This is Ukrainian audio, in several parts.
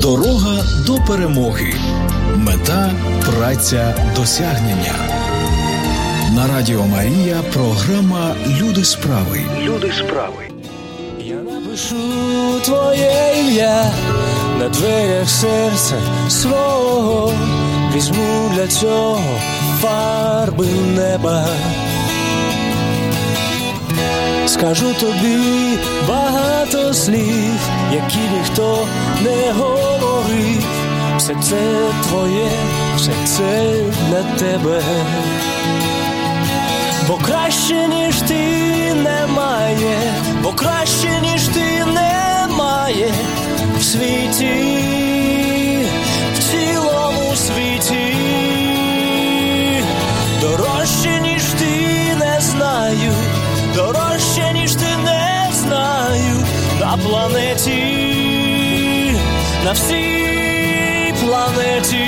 Дорога до перемоги. Мета – праця досягнення. На Радіо Марія програма «Люди справи». Люди справи. Я напишу твоє ім'я на дверях серця свого. Візьму для цього фарби неба. Скажу тобі багато слів, які ніхто не говорив. Все це твоє, все це для тебе. Бо краще, ніж ти, немає, бо краще, ніж ти, немає в світі, в цілому світі. Дорожче, ніж ти, не знаю, дорожче, ніж ти, не знаю, на планеті, на всій планеті.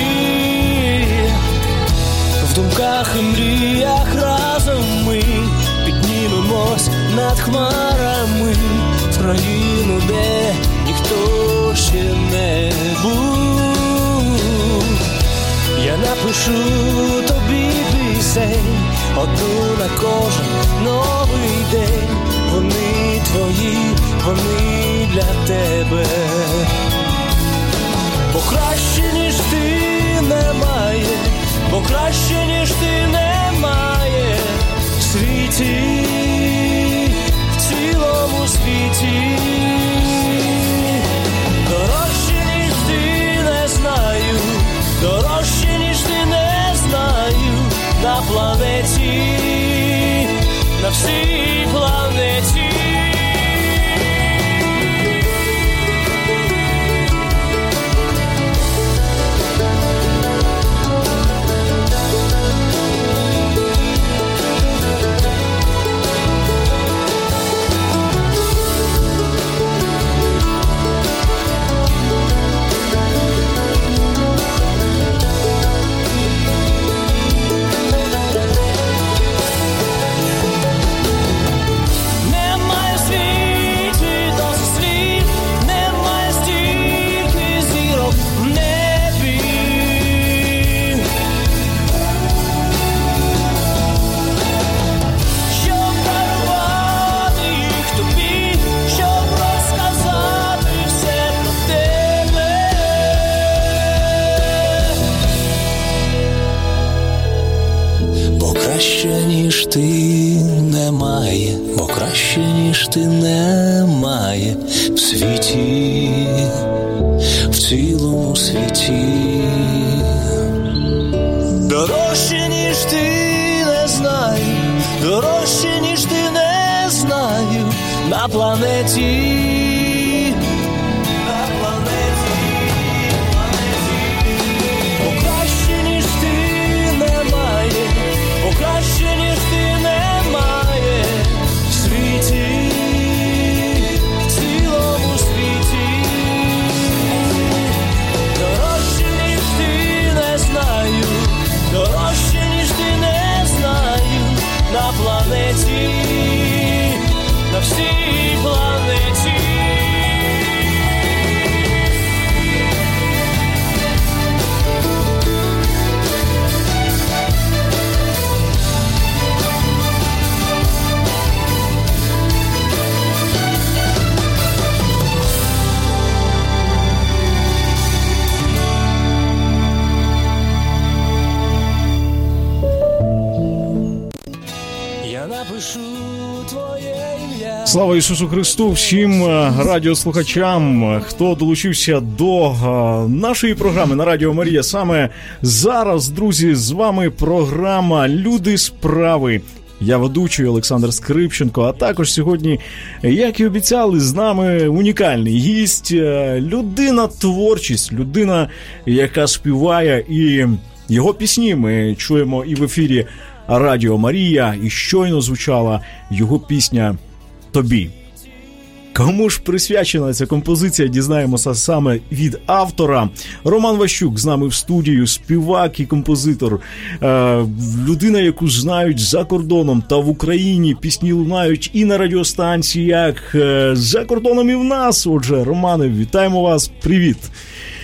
В думках і мріях разом ми піднімемось над хмарами в країну, де ніхто ще не був. Я напишу тобі пісень, одну на кожен новий день. Вони твої, вони для тебе. Бо краще, ніж ти, немає, бо краще, ніж ти, немає в світі, в цілому світі. Дорожче, ніж ти, не знаю, дорожче, ніж ти, не знаю, на планеті, на всій планеті. Ти немає, бо краще, ніж ти, немає в світі, в цілому світі. Дорожче, ніж ти, не знаю, дорожче, ніж ти, не знаю, на планеті. На всій планеті. Я напишу твоє ім'я. Слава Ісусу Христу, всім радіослухачам, хто долучився до нашої програми на Радіо Марія. Саме зараз, друзі, з вами програма «Люди справи». Я ведучий Олександр Скрипченко, а також сьогодні, як і обіцяли, з нами унікальний гість, людина-творчість, людина, яка співає, і його пісні ми чуємо і в ефірі Радіо Марія, і щойно звучала його пісня «Тобі». Кому ж присвячена ця композиція, дізнаємося саме від автора. Роман Ващук з нами в студії, співак і композитор. Людина, яку знають за кордоном та в Україні. Пісні лунають і на радіостанціях, за кордоном і в нас. Отже, Романе, вітаємо вас, привіт.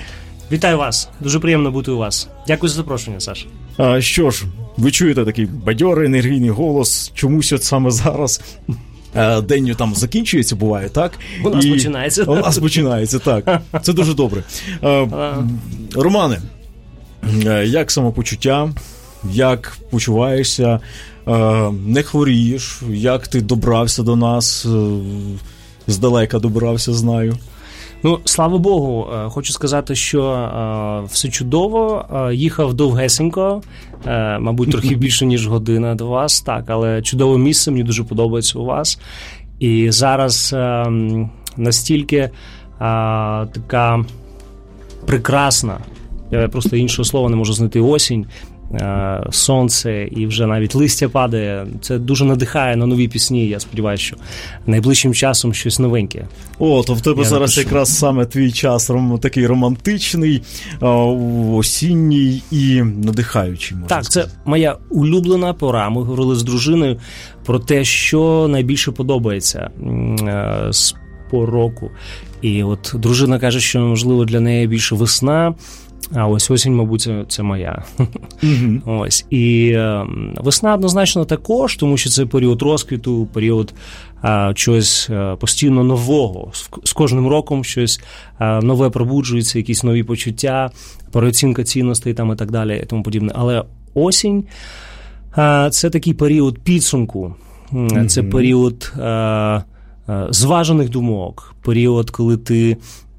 Вітаю вас. Дуже приємно бути у вас. Дякую за запрошення, Саш. Що ж, ви чуєте такий бадьорий, енергійний голос, чомусь от саме зараз день там закінчується, буває, так? У нас починається. У нас починається, так. Це дуже добре. Романе, як самопочуття? Як почуваєшся? Не хворієш? Як ти добрався до нас? Здалека добрався, знаю. Ну, слава Богу, хочу сказати, що все чудово, їхав довгесенько, мабуть, трохи більше, ніж година до вас, так, але чудове місце, мені дуже подобається у вас. І зараз настільки така прекрасна, я просто іншого слова не можу знайти, осінь, сонце і вже навіть листя падає. Це дуже надихає на нові пісні. Я сподіваюся, що найближчим часом щось новеньке. О, то в тебе зараз якраз саме твій час такий романтичний, осінній і надихаючий. Так, це моя улюблена пора. Ми говорили з дружиною про те, що найбільше подобається з пороку. І от дружина каже, що, можливо, для неї більше весна, а ось осінь, мабуть, це моя. Mm-hmm. Ось. І весна однозначно також, тому що це період розквіту, період чогось постійно нового. З кожним роком щось нове пробуджується, якісь нові почуття, переоцінка цінностей там і так далі, і тому подібне. Але осінь це такий період підсумку, mm-hmm. це період зважених думок, період, коли ти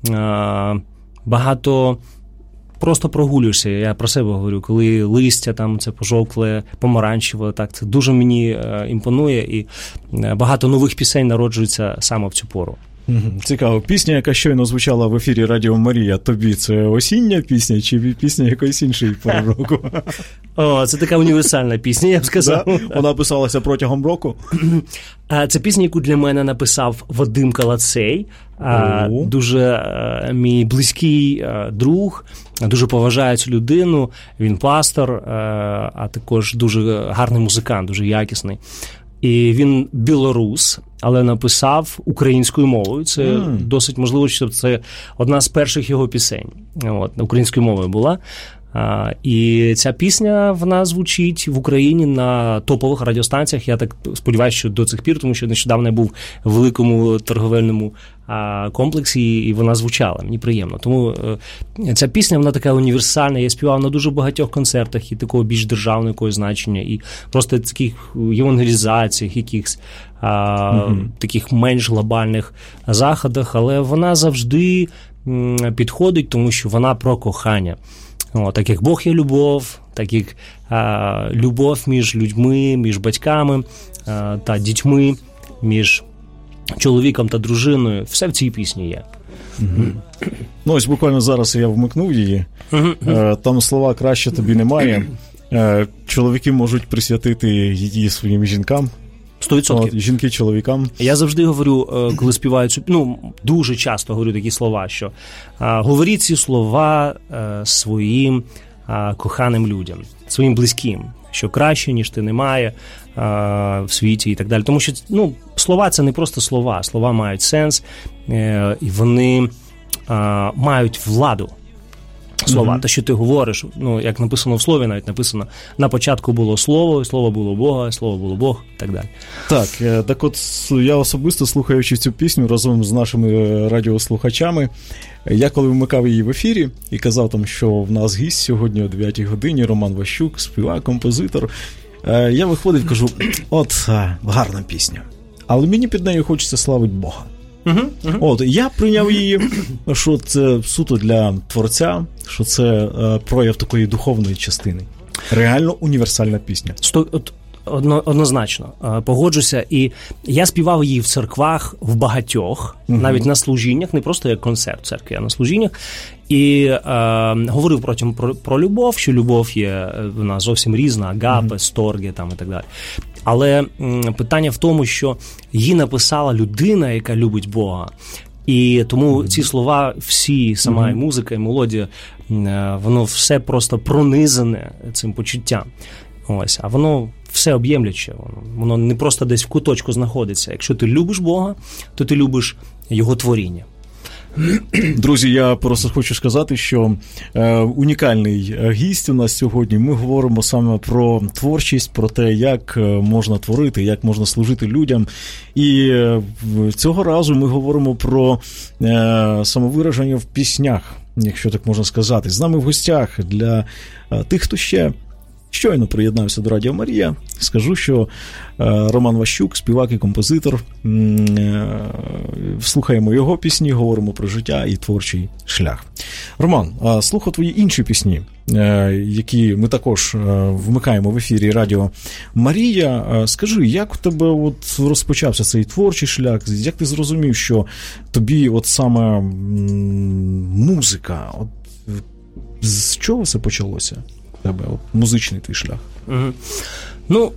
багато просто прогулюєшся, я про себе говорю, коли листя там це пожовкле, помаранчеве, так, це дуже мені імпонує, і багато нових пісень народжується саме в цю пору. Цікаво. Пісня, яка щойно звучала в ефірі Радіо Марія, тобі це осіння пісня чи пісня якоїсь іншої пори року? О, це така універсальна пісня, я б сказав. Да? Вона писалася протягом року? Це пісня, яку для мене написав Вадим Калацей, дуже мій близький друг, дуже поважаю цю людину, він пастор, а також дуже гарний музикант, дуже якісний. І він білорус, але написав українською мовою. Це досить можливо, що це одна з перших його пісень. От, українською мовою була. І ця пісня, вона звучить в Україні на топових радіостанціях. Я так сподіваюся, що до цих пір, тому що нещодавно я був в великому торговельному комплексі, і вона звучала. Мені приємно. Тому ця пісня, вона така універсальна. Я співав на дуже багатьох концертах і такого більш державного якогось значення, і просто таких євангелізаціях, якихось таких менш глобальних заходах, але вона завжди підходить, тому що вона про кохання. Так як Бог є любов, так як любов між людьми, між батьками та дітьми, між чоловіком та дружиною, все в цій пісні є. Ну, ось буквально зараз я вмикнув її. Там слова «краще тобі немає». Чоловіки можуть присвятити її своїм жінкам. 100%. Жінки чоловікам. Я завжди говорю, коли співаю цю, дуже часто говорю такі слова, що говоріть ці слова своїм коханим людям, своїм близьким, що краще, ніж ти, немає в світі і так далі. Тому що, слова – це не просто слова. Слова мають сенс, і вони мають владу. Слова, те, що ти говориш, як написано в слові, навіть написано, на початку було слово, слово було Бога, слово було Бог, і так далі. Так от я особисто, слухаючи цю пісню разом з нашими радіослухачами, я коли вмикав її в ефірі і казав там, що в нас гість сьогодні о 9 годині, Роман Ващук, співак, композитор, я виходив, кажу, гарна пісня, але мені під нею хочеться славити Бога. От, я прийняв її, що це суто для творця, що це прояв такої духовної частини. Реально універсальна пісня. Однозначно, погоджуся. І я співав її в церквах в багатьох, навіть на служіннях, не просто як концерт в церкві, а на служіннях. І говорив потім про любов, що любов є вона зовсім різна, агапе, сторге там і так далі. Але питання в тому, що її написала людина, яка любить Бога. І тому ці слова всі, сама і музика, і мелодія, воно все просто пронизане цим почуттям. Ось, а воно все об'ємляче, воно не просто десь в куточку знаходиться. Якщо ти любиш Бога, то ти любиш Його творіння. Друзі, я просто хочу сказати, що унікальний гість у нас сьогодні. Ми говоримо саме про творчість, про те, як можна творити, як можна служити людям. І цього разу ми говоримо про самовираження в піснях, якщо так можна сказати. З нами в гостях для тих, хто ще щойно приєднався до Радіо Марія, скажу, що Роман Ващук, співак і композитор. Слухаємо його пісні, говоримо про життя і творчий шлях. Роман, слухав твої інші пісні, які ми також вмикаємо в ефірі Радіо Марія. Скажи, як у тебе от розпочався цей творчий шлях? Як ти зрозумів, що тобі от саме музика, от з чого це почалося? Тебе, от, музичний твій шлях? Ну,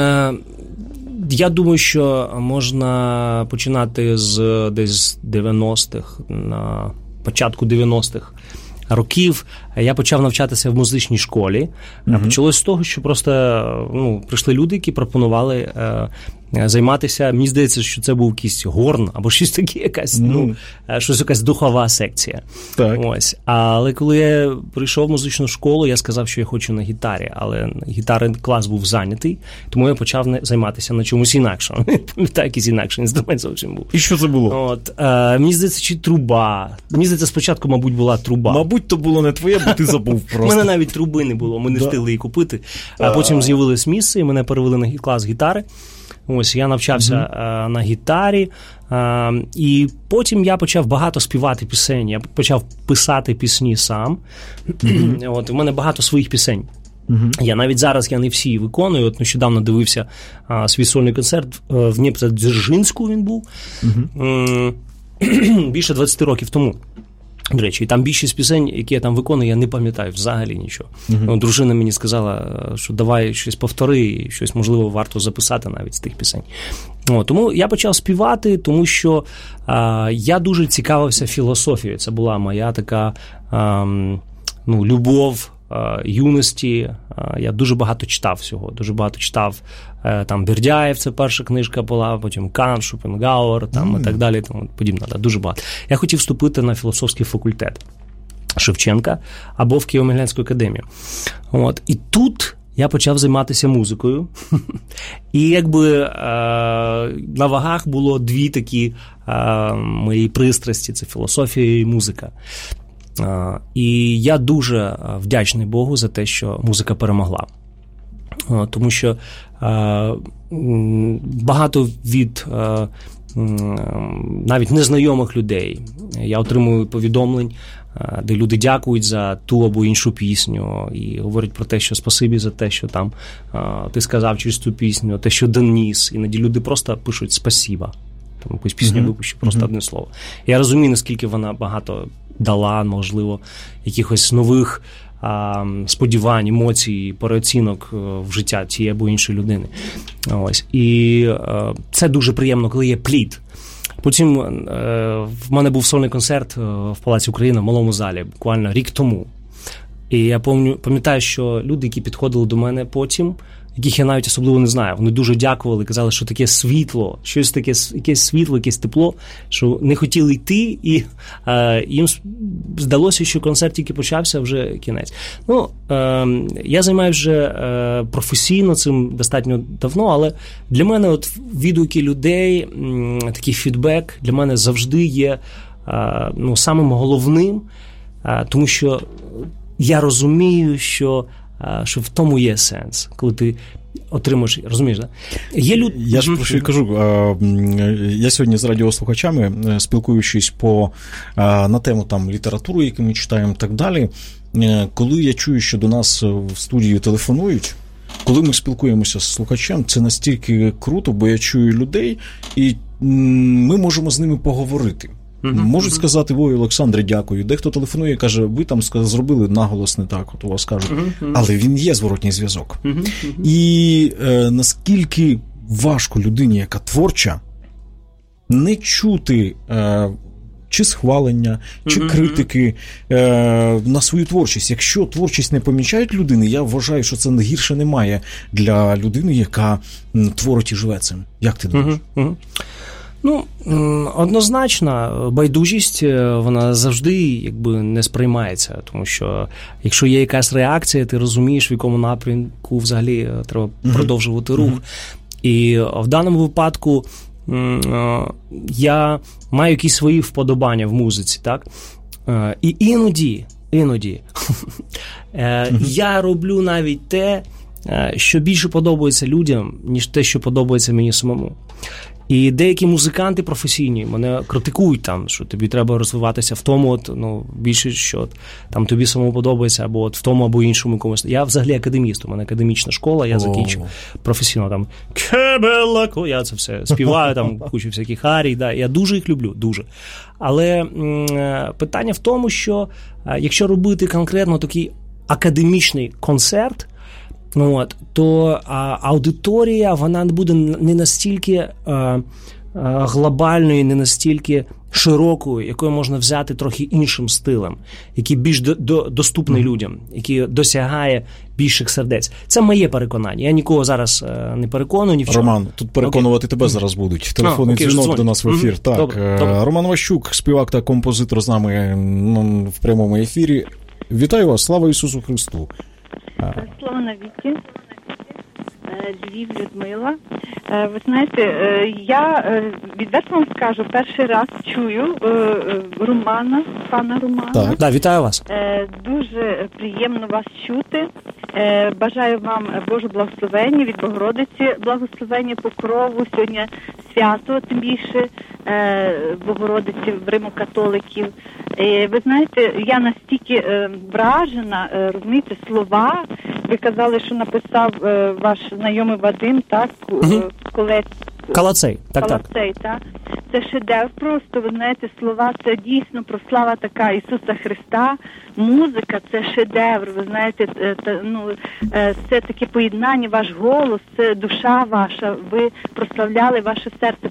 я думаю, що можна починати з десь 90-х, на початку 90-х років. Я почав навчатися в музичній школі. Почалось з того, що просто прийшли люди, які пропонували займатися. Мені здається, що це був якийсь горн або щось таке, якась духова секція. Так. Ось. Але коли я прийшов в музичну школу, я сказав, що я хочу на гітарі, але гітарний клас був зайнятий, тому я почав займатися на чомусь інакшому. Пам'ятаю, якийсь інакший інструмент зовсім був. І що це було? Мені здається, чи труба. Мені здається, спочатку, мабуть, була труба. Мабуть, то було не твоє, бо ти забув просто. У мене навіть труби не було, ми не встигли її купити. А потім з'явилось місце, і мене перевели на клас гітари. Ось, я навчався на гітарі, і потім я почав багато співати пісень, я почав писати пісні сам. От, у мене багато своїх пісень. Я навіть зараз не всі виконую. От нещодавно дивився свій сольний концерт в Дніпродзержинську він був, більше 20 років тому. До речі, і там більшість пісень, які я там виконую, я не пам'ятаю взагалі нічого. Дружина мені сказала, що давай щось повтори, і щось, можливо, варто записати навіть з тих пісень. Тому я почав співати, тому що я дуже цікавився філософією. Це була моя така любов юності. Я дуже багато читав всього, дуже багато читав. Там Бердяєв, це перша книжка була, потім Кант, Шопенгауер, і так далі, тому подібне. Дуже багато. Я хотів вступити на філософський факультет Шевченка або в Києво-Могилянську академію. От. І тут я почав займатися музикою. І на вагах було дві такі мої пристрасті – це філософія і музика. І я дуже вдячний Богу за те, що музика перемогла. Тому що багато від навіть незнайомих людей я отримую повідомлень, де люди дякують за ту або іншу пісню і говорять про те, що спасибі за те, що там ти сказав через ту пісню, те, що доніс. Іноді люди просто пишуть спасіба. Там якусь пісню випущу, просто одне слово. Я розумію, наскільки вона багато дала, можливо, якихось нових сподівань, емоцій, переоцінок в життя тієї або іншої людини. Ось. І це дуже приємно, коли є плід. Потім в мене був сольний концерт в Палаці Україна в малому залі, буквально рік тому. І я пам'ятаю, що люди, які підходили до мене потім, яких я навіть особливо не знаю, вони дуже дякували, казали, що таке світло, щось таке, якесь світло, якесь тепло, що не хотіли йти, і їм здалося, що концерт тільки почався, вже кінець. Я займаюся вже професійно цим достатньо давно, але для мене от відгуки людей, такий фідбек для мене завжди є самим головним, тому що я розумію, що в тому є сенс, коли ти отримуєш, розумієш, да? Я ж про що й кажу, я сьогодні з радіослухачами, спілкуючись на тему там літератури, яку ми читаємо і так далі, коли я чую, що до нас в студію телефонують, коли ми спілкуємося з слухачем, це настільки круто, бо я чую людей, і ми можемо з ними поговорити. Можуть сказати, ой, Олександре, дякую. Дехто телефонує і каже, ви там зробили наголос не так, от у вас кажуть. Але він є зворотній зв'язок. І наскільки важко людині, яка творча, не чути чи схвалення, чи критики на свою творчість. Якщо творчість не помічають людини, я вважаю, що це гірше немає для людини, яка творить і живе цим. Як ти думаєш? Ну, однозначно, байдужість, вона завжди якби не сприймається, тому що якщо є якась реакція, ти розумієш, в якому напрямку взагалі треба продовжувати рух. І в даному випадку я маю якісь свої вподобання в музиці, так? І іноді я роблю навіть те, що більше подобається людям, ніж те, що подобається мені самому. І деякі музиканти професійні мене критикують там, що тобі треба розвиватися в тому, більше, що там тобі самому подобається, або в тому, або іншому комусь. Я взагалі академіст, у мене академічна школа, я закінчив професійно там «Кебелако», я це все співаю, там кучу всяких арій, да, я дуже їх люблю, дуже. Але питання в тому, що якщо робити конкретно такий академічний концерт, то аудиторія, вона буде не настільки глобальною, не настільки широкою, якою можна взяти трохи іншим стилем, який більш доступний людям, який досягає більших сердець. Це моє переконання. Я нікого зараз не переконую ні в чому. Роман, тут переконувати тебе зараз будуть. Телефонний дзвінок до нас в ефір. Так, добре. Роман Ващук, співак та композитор з нами в прямому ефірі. Вітаю вас, слава Ісусу Христу. Слава навіки. Львів, Людмила. Ви знаєте, я відверто вам скажу, перший раз чую пана Романа. Так, да, вітаю вас. Дуже приємно вас чути. Бажаю вам Божого благословення, від Богородиці благословення, покрову. Сьогодні свято, тим більше Богородиці в Римо-католиків. Ви знаєте, я настільки вражена, розумієте, слова. Ви казали, що написав ваш знайомий Вадим, так? Калацей, так. Це шедевр просто, ви знаєте, слова, це дійсно прослава така Ісуса Христа. Музика – це шедевр, ви знаєте, це таке поєднання, ваш голос, це душа ваша, ви прославляли, ваше серце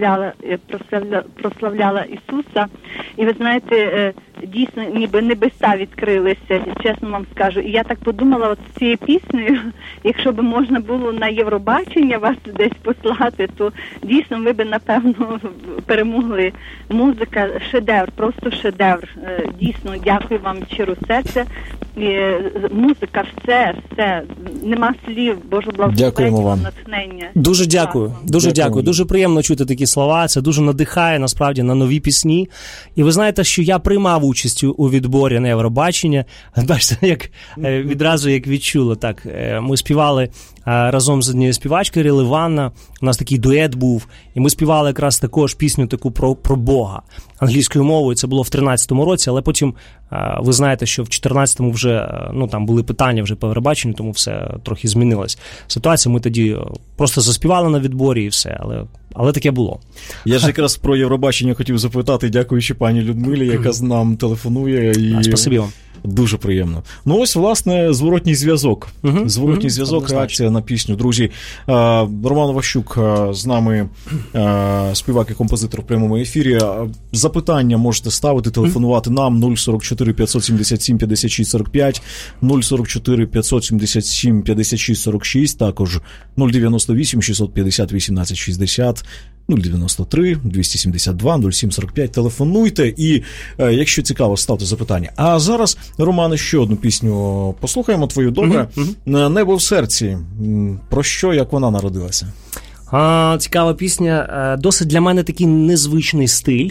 прославляло Ісуса. І ви знаєте, дійсно, ніби небеса відкрилися, чесно вам скажу. І я так подумала, от з цією піснею, якщо б можна було на Євробачення вас десь послати, то дійсно ви б, напевно, перемогли. Музика – шедевр, просто шедевр. Дійсно, дякую вам щиро серця. Музика, все. Нема слів, Боже благословення, натхнення. Дуже дякую, дякую. Дуже приємно чути такі слова, це дуже надихає, насправді, на нові пісні. І ви знаєте, що я приймав участь у відборі на Євробачення. Бачите, відразу як відчули, так, ми співали разом з однією співачкою, Ірина Іванна, у нас такий дует був, і ми співали якраз також пісню таку про Бога англійською мовою, це було в 13-му році, але потім ви знаєте, що в 14-му вже, там були питання вже по Євробаченню, тому все трохи змінилась ситуація, ми тоді просто заспівали на відборі і все, але таке було. Я ж якраз про Євробачення хотів запитати, дякуючи пані Людмилі, яка нам телефонує. Спасибі вам. Дуже приємно. Ось, власне, зворотній зв'язок. Зворотній зв'язок, реакція на пісню. Друзі, Роман Ващук з нами, співак і композитор в прямому ефірі. Запитання можете ставити, телефонувати нам 044 577 56 45, 044 577 56 46, також 098 650 18 60, 093 272 0745. Телефонуйте і, якщо цікаво, ставте запитання. А зараз, Романе, ще одну пісню послухаємо твою, добре? «Небо в серці». Про що, як вона народилася? Цікава пісня. Досить для мене такий незвичний стиль.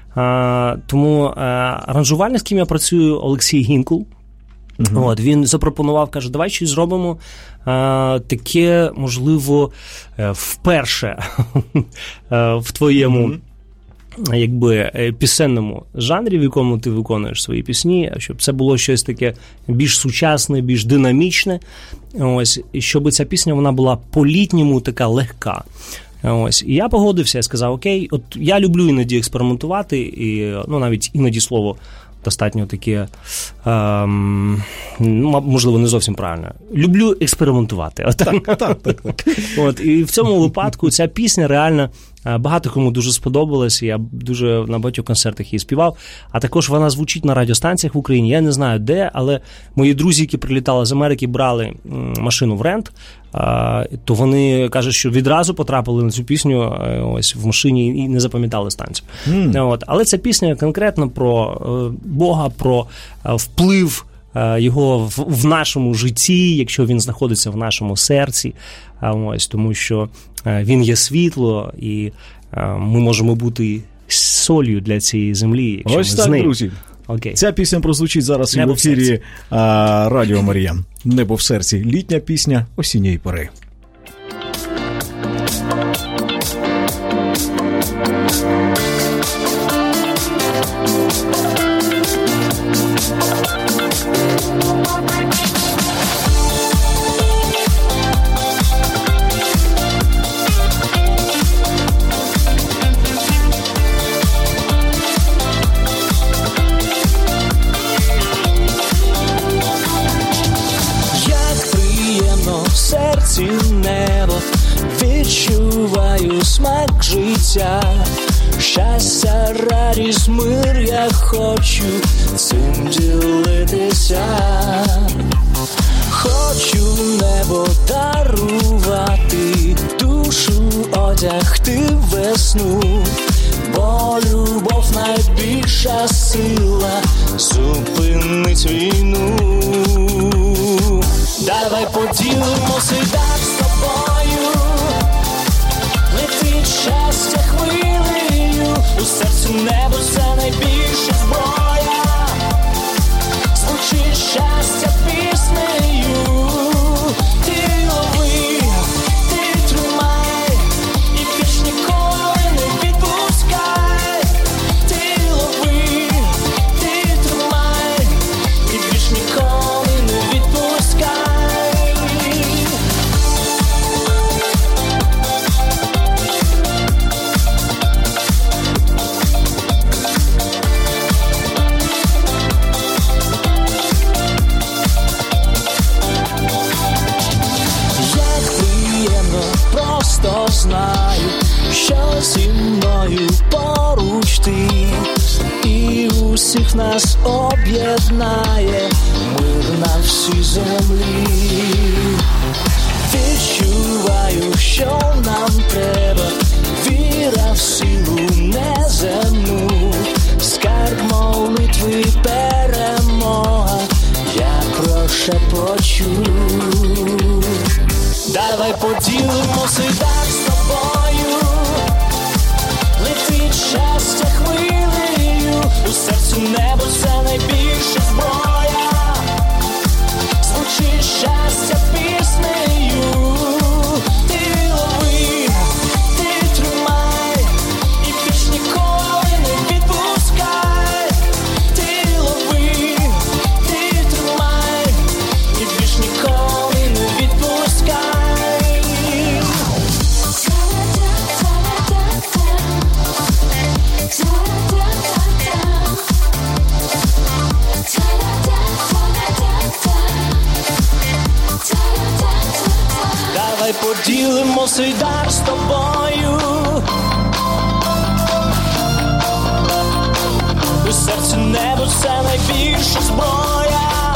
Тому аранжувальник, з ким я працюю, Олексій Гінкул. Він запропонував, каже, давай щось зробимо таке, можливо, вперше в твоєму пісенному жанрі, в якому ти виконуєш свої пісні, щоб це було щось таке більш сучасне, більш динамічне. І щоб ця пісня вона була по-літньому така легка. І я погодився, я сказав, окей, от я люблю іноді експериментувати, і навіть іноді слово достатньо таке, можливо, не зовсім правильно. Люблю експериментувати. Так. І в цьому випадку ця пісня реально Багато кому дуже сподобалось, я дуже на багатьох концертах її співав. А також вона звучить на радіостанціях в Україні. Я не знаю де, але мої друзі, які прилітали з Америки, брали машину в рент, то вони кажуть, що відразу потрапили на цю пісню ось в машині і не запам'ятали станцію. Але ця пісня конкретно про Бога, про вплив його в нашому житті, якщо він знаходиться в нашому серці, ось, тому що він є світло, і ми можемо бути солью для цієї землі. Ось так, з друзі. Окей. Ця пісня прозвучить зараз і в ефірі Радіо Марія. «Небо в серці». Літня пісня осінньої пори. Небо, відчуваю смак життя, щастя, радість, мир, я хочу цим ділитися. Хочу небо дарувати, душу одягти весну, бо любов найбільша сила зупинить війну. Давай поділимося дар з тобою, летить щастя хвилею, у серці небо це найбільша зброя, звучить щастя піснею. Ти лови, ти тримай, і більш ніколи не відпускай. Ти лови, ти тримай, і більш ніколи не відпускай. Знаю, що зі мною поруч ти, і усіх нас об'єднає мир на всій землі. Відчуваю, що нам треба, віра в силу неземну, скарб молитви, перемога, я прошепочу. Давай поділимося дар з тобою, летить щастя хвилею, у серці небо це найбільша зброя, звучить щастя піснею. Ти лови, ти тримай, і більш ніколи не відпускай. Ти лови, ти тримай, і більш ніколи не відпускай. Давай поділимося й дар з тобою, у серці небо це найбільша зброя.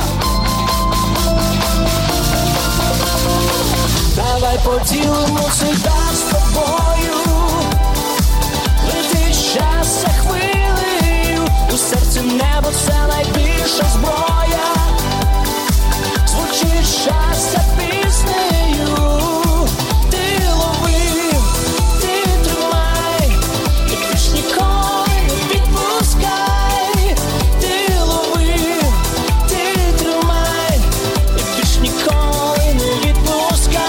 Давай поділимося й дар з тобою, летить щастя хвилею, у серці небо це найбільша зброя, звучить щастя піснею. Ти лови, ти тримай, і більш ніколи не відпускай. Ти лови, ти тримай, і більш ніколи не відпускай.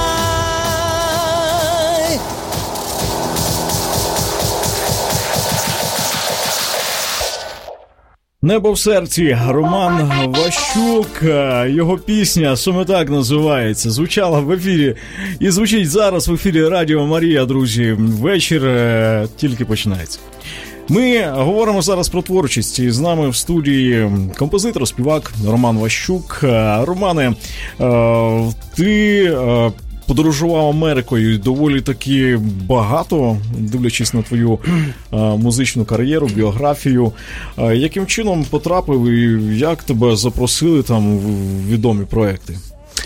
«Небо в серці», Роман Ващук, його пісня саме так називається, звучала в ефірі і звучить зараз в ефірі Радіо Марія, друзі. Вечір тільки починається. Ми говоримо зараз про творчість, і з нами в студії композитор, співак Роман Ващук. Романе, ти подорожував Америкою доволі таки багато, дивлячись на твою музичну кар'єру, біографію. Яким чином потрапив і як тебе запросили там в відомі проекти?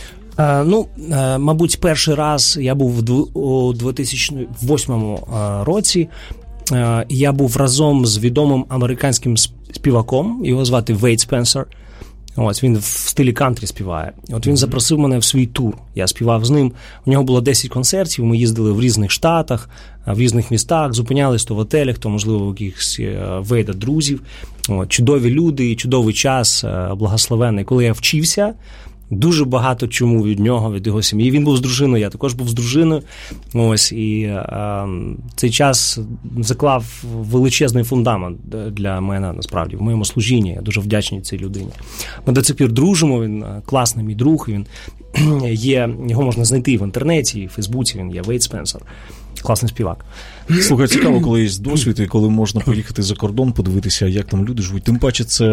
Мабуть, перший раз я був у 2008 році. Я був разом з відомим американським співаком, його звати Вейд Спенсер. Ось, він в стилі кантрі співає. От він запросив мене в свій тур. Я співав з ним. У нього було 10 концертів, ми їздили в різних штатах, в різних містах, зупинялись то в готелях, то, можливо, у якихось Вейда друзів. От, чудові люди, чудовий час, благословенний. Коли я вчився, дуже багато чому від нього, від його сім'ї. Він був з дружиною, я також був з дружиною. Ось, і цей час заклав величезний фундамент для мене, насправді, в моєму служінні. Я дуже вдячний цій людині. Ми до цих пір дружимо, він класний мій друг, він є, його можна знайти в інтернеті, в Фейсбуці, він є Вейд Спенсер. Класний співак. Слухай, цікаво, коли є досвід і коли можна поїхати за кордон, подивитися, як там люди живуть. Тим паче це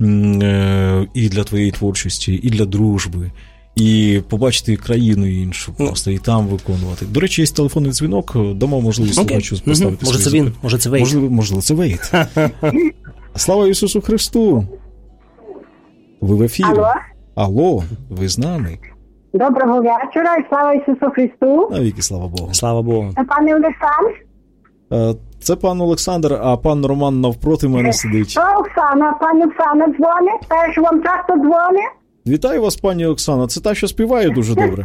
і для твоєї творчості, і для дружби, і побачити країну іншу просто, і там виконувати. До речі, є телефонний дзвінок, дамо можливість слухачу поставити. Може це він, може це Вейд. Можливо, це Вейд. Слава Ісусу Христу! Ви в ефірі. Алло, ви з нами. Доброго вечора і слава Ісусу Христу. Навіки слава Богу. Слава Богу. Пане Олександр? Це пан Олександр, а пан Роман навпроти мене сидить. Пані Оксана дзвонить, теж вам часто дзвонить. Вітаю вас, пані Оксана. Це та, що співає дуже добре.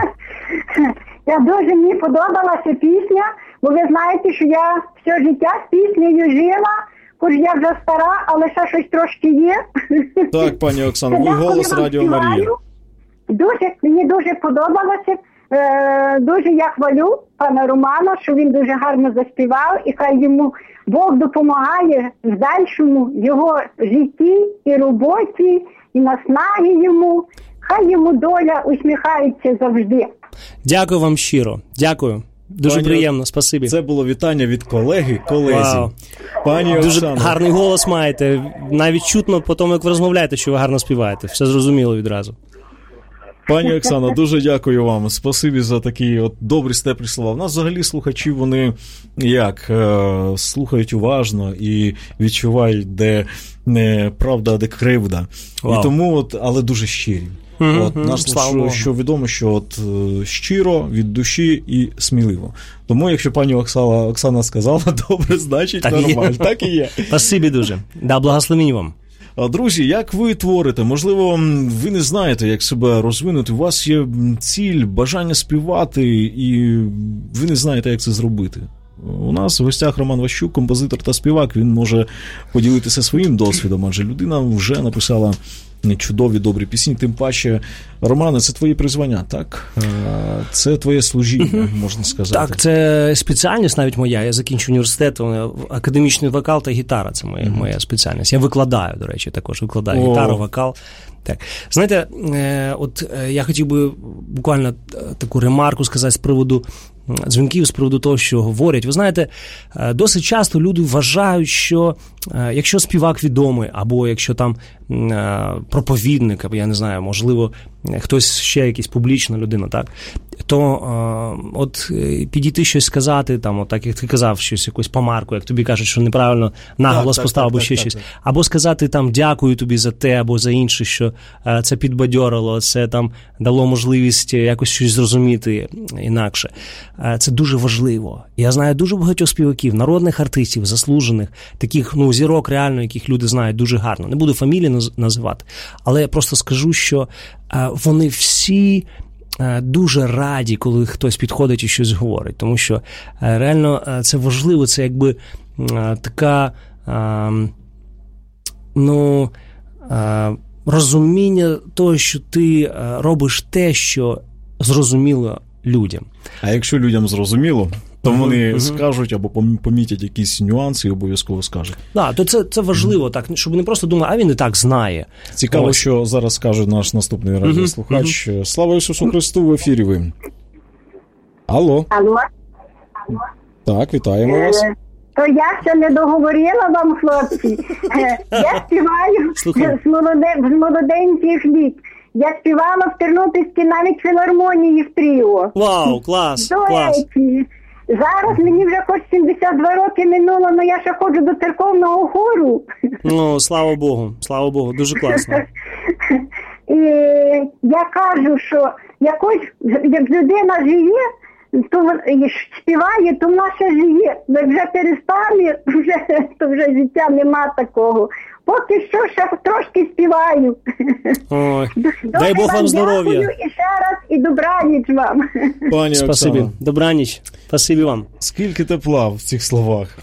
Мені подобалася пісня, бо ви знаєте, що я все життя з піснею жила, хоч я вже стара, але ще щось трошки є. Так, пані Оксана, ви голос Радіо Марія. Мені дуже подобалося. Дуже я хвалю пана Романа, що він дуже гарно заспівав, і хай йому Бог допомагає в дальшому його житті і роботі, і наснаги йому. Хай йому доля усміхається завжди. Дякую вам щиро. Дякую. Дуже приємно, спасибі. Це було вітання від колезі. Вау. Пані дуже Оксано. гарний голос маєте. Навіть чутно по тому, як ви розмовляєте, що ви гарно співаєте. Все зрозуміло відразу. Пані Оксано, дуже дякую вам. Спасибі за такі от добрі, теплі слова. У нас взагалі слухачі, вони слухають уважно і відчувають, де правда, де кривда. Вау. І тому, але дуже щирі. Що відомо, що щиро, від душі і сміливо. Тому, якщо пані Оксана сказала, добре, значить так нормально. Так і є. Спасибі дуже. Благословінь вам. Друзі, як ви творите? Можливо, ви не знаєте, як себе розвинути. У вас є ціль, бажання співати, і ви не знаєте, як це зробити. У нас в гостях Роман Ващук, композитор та співак. Він може поділитися своїм досвідом, адже людина вже написала чудові, добрі пісні. Тим паче, Романе, це твоє призвання, так? Це твоє служіння, можна сказати. Так, це спеціальність навіть моя. Я закінчив університет, академічний вокал та гітара. Це моя спеціальність. Я викладаю, до речі, також викладаю гітару, вокал. Так. Знаєте, от я хотів би буквально таку ремарку сказати з приводу дзвінків, з приводу того, що говорять. Ви знаєте, досить часто люди вважають, що якщо співак відомий, або якщо там проповідник, або я не знаю, можливо, хтось ще якась публічна людина, так, то от підійти щось сказати, там, от, так як ти казав, щось, якусь помарку, як тобі кажуть, що неправильно наголос поставив, або ще щось. Або сказати там дякую тобі за те, або за інше, що це підбадьорило, це там дало можливість якось щось зрозуміти інакше. Це дуже важливо. Я знаю дуже багатьох співаків, народних артистів, заслужених, таких, зірок реально, яких люди знають дуже гарно. Не буду фамілії називати, але я просто скажу, що вони всі дуже раді, коли хтось підходить і щось говорить, тому що реально це важливо, це якби така розуміння того, що ти робиш те, що зрозуміло людям. А якщо людям зрозуміло, то вони скажуть або помітять якісь нюанси і обов'язково скажуть. Так, то це важливо, так, щоб не просто думали, а він і так знає. Цікаво, що зараз скаже наш наступний радіослухач. Слава Ісусу Христу, в ефірі ви. Алло. Так, вітаємо вас. То я ще не договорила вам, хлопці. Я співаю з молоденьких літ. Я співала в Тернопільській навіть філармонії в тріо. Вау, клас, клас. Зараз мені вже хоч 72 роки минуло, але я ще ходжу до церковного хору. Ну, слава Богу, дуже класно. І я кажу, що якось, як людина живе, то співає, то вона ще живе. Як вже перестане, то вже життя нема такого. Поки що ще трошки співаю. Ой, дай Бог вам здоров'я. Дякую і ще раз, і добраніч вам. Пані Спасибі. Оксано, Добраніч. Спасибі вам. скільки тепла в цих словах.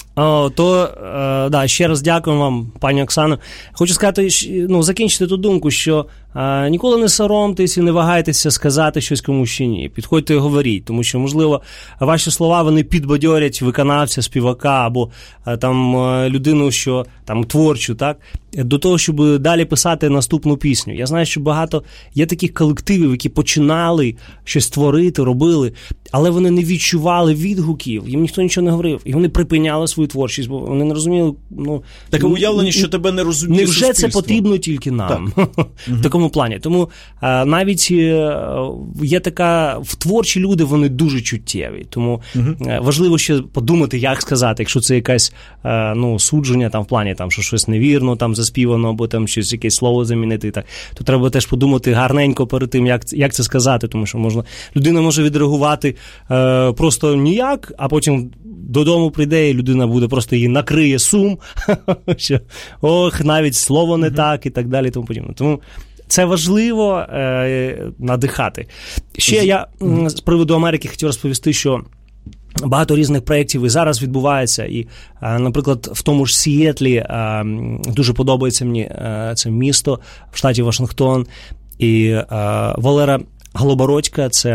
Ще раз дякую вам, пані Оксано. Хочу сказати, закінчити ту думку, що ніколи не соромтесь і не вагайтеся сказати щось комусь чи ні. Підходьте і говоріть, тому що, можливо, ваші слова, вони підбадьорять виконавця, співака або там людину, що там творчу, так, до того, щоб далі писати наступну пісню. Я знаю, що багато є таких колективів, які починали щось творити, робили, але вони не відчували відгуків, їм ніхто нічого не говорив, і вони припиняли свою творчість, бо вони не розуміли, таке уявлення, що тебе не розуміє невже суспільство. це потрібно тільки нам в такому плані. Тому навіть є така, в творчі люди, вони дуже чуттєві, тому важливо ще подумати, як сказати, якщо це якесь судження там в плані, там, що щось невірно там заспівано, або там щось, якесь слово замінити, так, то треба теж подумати гарненько перед тим, як це сказати, тому що людина може відреагувати просто ніяк, а потім додому прийде, і людина буде просто її накриє сум, що навіть слово не так, і так далі, тому подібне. Тому це важливо надихати. Ще я з приводу Америки хотів розповісти, що багато різних проєктів і зараз відбувається, і, наприклад, в тому ж Сіетлі дуже подобається мені це місто в штаті Вашингтон, і Валера Голобородька, це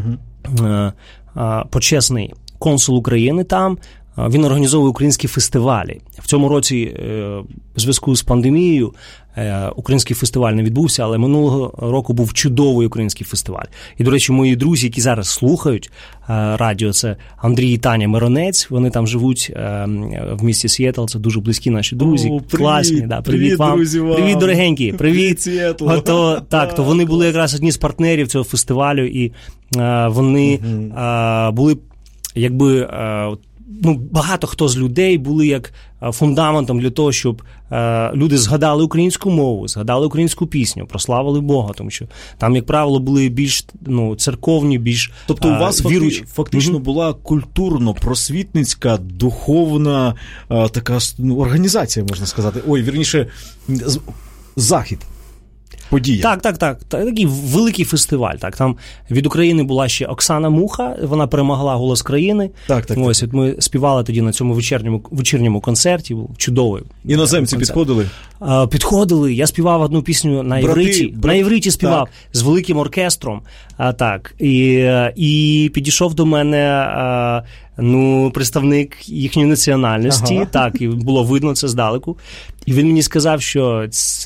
почесний консул України там, він організовує українські фестивалі. В цьому році в зв'язку з пандемією український фестиваль не відбувся, але минулого року був чудовий український фестиваль. І, до речі, мої друзі, які зараз слухають радіо, це Андрій і Таня Миронець, вони там живуть в місті Сіетл, це дуже близькі наші друзі, класні. Да, привіт вам. Друзі, вам. Привіт, дорогенькі. Привіт. Сіетл. То вони були якраз одні з партнерів цього фестивалю, і вони були якби багато хто з людей були як фундаментом для того, щоб люди згадали українську мову, згадали українську пісню, прославили Бога, тому що там, як правило, були більш церковні, більш тобто у вас віруючі. фактично була культурно-просвітницька, духовна така організація, можна сказати. Вірніше, захід. Подія. Так. Такий великий фестиваль. Так. Там від України була ще Оксана Муха, вона перемогла «Голос країни». Так. Ось, от ми співали тоді на цьому вечірньому концерті, був чудовий. Іноземці підходили? Підходили. Я співав одну пісню на івриті. На івриті співав з великим оркестром. Так. І підійшов до мене представник їхньої національності. Так, і було видно це здалеку. І він мені сказав, що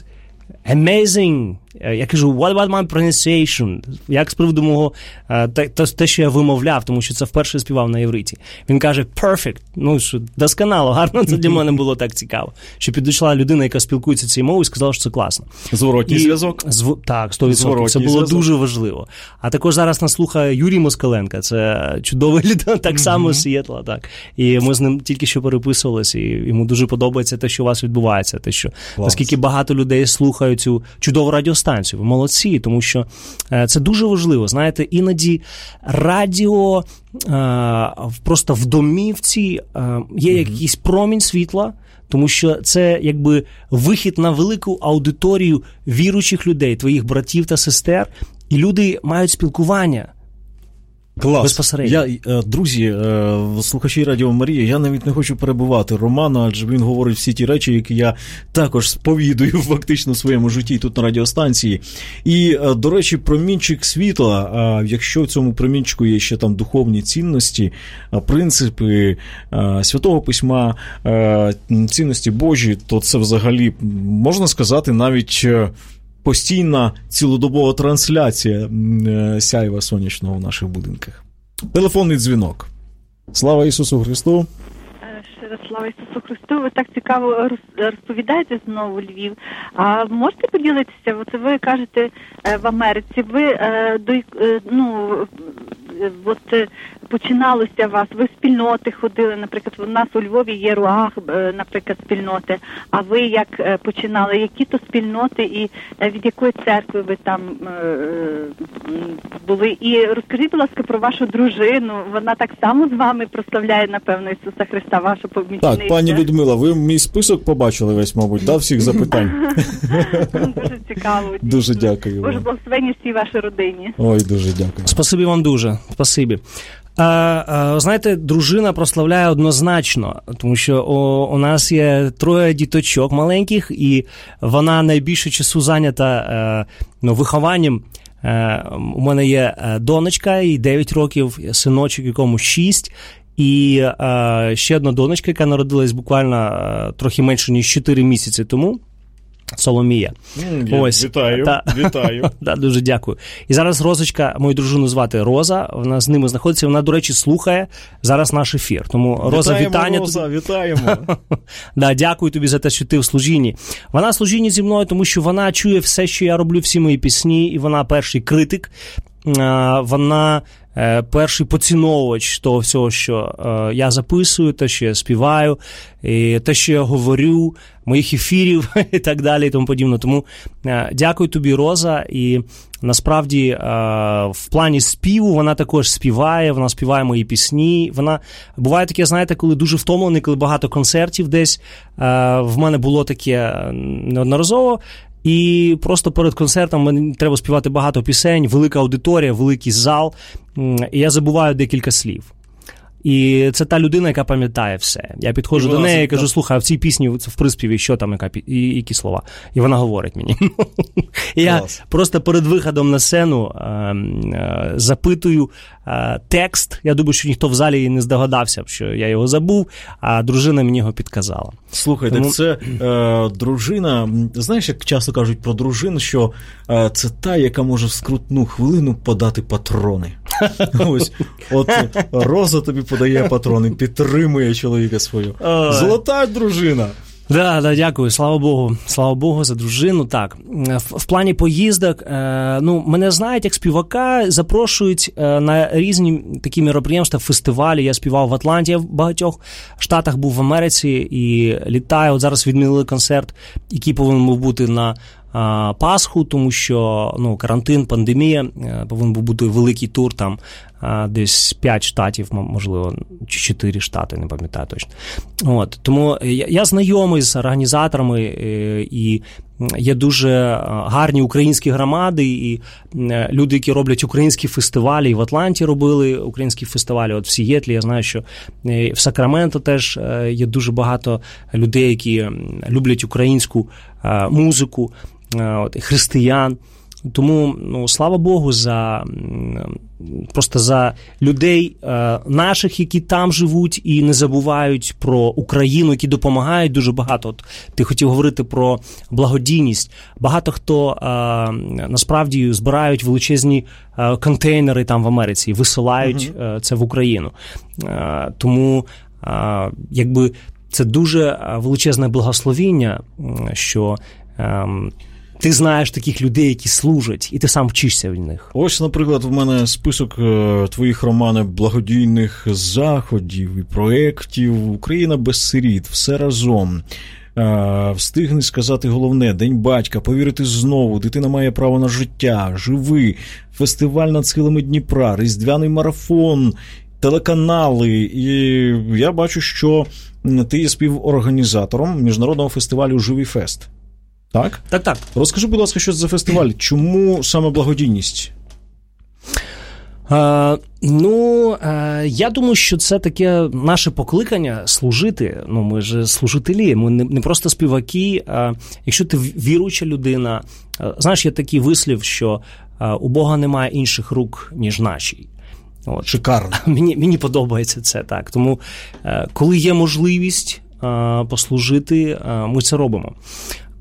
amazing. Я кажу, what about my pronunciation? Як з приводу мого, те, що я вимовляв, тому що це вперше співав на євриті. Він каже, perfect. Що досконало, гарно, це для мене було так цікаво. Що підійшла людина, яка спілкується цією мовою, і сказала, що це класно. Зворотній зв'язок? Так, 100%. Це було зв'язок. Дуже важливо. А також зараз нас слухає Юрій Москаленко, це чудовий людина, так само з Сіетла. Так. І ми з ним тільки що переписувалися, і йому дуже подобається те, що у вас відбувається, те, що наскільки багато людей слухають цю чудову радіостанцію. Ви молодці, тому що це дуже важливо. Знаєте, іноді радіо просто в домівці є якийсь промінь світла, тому що це якби вихід на велику аудиторію віруючих людей, твоїх братів та сестер, і люди мають спілкування. Клас. Безпосередньо. Друзі, слухачі Радіо Марія, я навіть не хочу перебувати Романа, адже він говорить всі ті речі, які я також сповідую фактично в своєму житті тут на радіостанції. І, до речі, промінчик світла, якщо в цьому промінчику є ще там духовні цінності, принципи Святого Письма, цінності Божі, то це взагалі, можна сказати, навіть постійна цілодобова трансляція сяйва сонячного в наших будинках. Телефонний дзвінок. Слава Ісусу Христу! Ще раз слава Ісусу Христу. Ви так цікаво розповідаєте знову Львів. А можете поділитися? От ви кажете в Америці, ви починалося вас, ви в спільноти ходили, наприклад, у нас у Львові є Руах, наприклад, спільноти. А ви як починали? Які то спільноти і від якої церкви ви там були? І розкажіть, будь ласка, про вашу дружину. Вона так само з вами прославляє, напевно, Ісуса Христа, вашу помічницю. Так, пані Людмила, ви мій список побачили весь, мабуть, да, всіх запитань? Дуже цікаво. Дуже дякую. Боже, благословення всій вашій родині. Ой, дуже дякую. Спасибі вам дуже, спасибі. Знаєте, дружина прославляє однозначно, тому що у нас є 3 діточок маленьких, і вона найбільше часу зайнята вихованням. У мене є донечка, їй 9 років, синочок, якому 6, і ще одна донечка, яка народилась буквально трохи менше, ніж 4 місяці тому. Соломія. Ось. Вітаю. Да, дуже дякую. І зараз Розочка, мою дружину звати Роза, вона з ними знаходиться, вона, до речі, слухає зараз наш ефір. Тому, Роза, вітання. Роза, вітаємо. Да, дякую тобі за те, що ти в служінні. Вона в служінні зі мною, тому що вона чує все, що я роблю, всі мої пісні, і вона перший критик. Вона перший поціновувач того всього, що я записую, те, що я співаю, і те, що я говорю, моїх ефірів і так далі і тому подібне. Тому дякую тобі, Роза, і насправді в плані співу вона також співає, вона співає мої пісні. Вона буває таке, знаєте, коли дуже втомлений, коли багато концертів десь. В мене було таке неодноразово. І просто перед концертом мені треба співати багато пісень, велика аудиторія, великий зал, і я забуваю декілька слів. І це та людина, яка пам'ятає все. Я підходжу до неї і кажу, слухай, а в цій пісні, в приспіві, що там, які слова? І вона говорить мені. І я просто перед виходом на сцену запитую текст. Я думаю, що ніхто в залі і не здогадався, що я його забув, а дружина мені його підказала. Слухайте, це дружина, знаєш, як часто кажуть про дружин, що це та, яка може в скрутну хвилину подати патрони. Ось, от Роза тобі подає патрони, підтримує чоловіка свого. Золота дружина. Да, дякую, слава Богу за дружину. Так, в плані поїздок, мене знають як співака, запрошують на різні такі мероприємства, фестивалі. Я співав в Атланті, я в багатьох штатах був в Америці і літаю. От зараз відмінили концерт, який повинен був бути на Пасху, тому що карантин, пандемія, повинен був бути великий тур, там десь 5 штатів, можливо, чи 4 штати, не пам'ятаю точно. От, тому я знайомий з організаторами, і є дуже гарні українські громади, і люди, які роблять українські фестивалі, і в Атланті робили українські фестивалі, от в Сієтлі, я знаю, що в Сакраменто теж є дуже багато людей, які люблять українську музику, християн. Тому, слава Богу, просто за людей наших, які там живуть і не забувають про Україну, які допомагають дуже багато. От ти хотів говорити про благодійність. Багато хто насправді збирають величезні контейнери там в Америці і висилають це в Україну. Тому, якби, це дуже величезне благословіння, що ти знаєш таких людей, які служать, і ти сам вчишся від них. Ось, наприклад, в мене список твоїх, Романе, благодійних заходів і проєктів «Україна без сиріт», все разом. Встигни сказати головне, День батька, повірити знову, дитина має право на життя, живи, фестиваль над схилами Дніпра, різдвяний марафон, телеканали. І я бачу, що ти є співорганізатором міжнародного фестивалю «Живий фест». Так? Так. Розкажи, будь ласка, що це за фестиваль? Чому саме благодійність? Я думаю, що це таке наше покликання служити. Ми ж служителі, ми не просто співаки. Якщо ти віруюча людина, знаєш, є такий вислів, що у Бога немає інших рук, ніж наші. От. Шикарно. Мені подобається це, так. Тому, коли є можливість послужити, ми це робимо.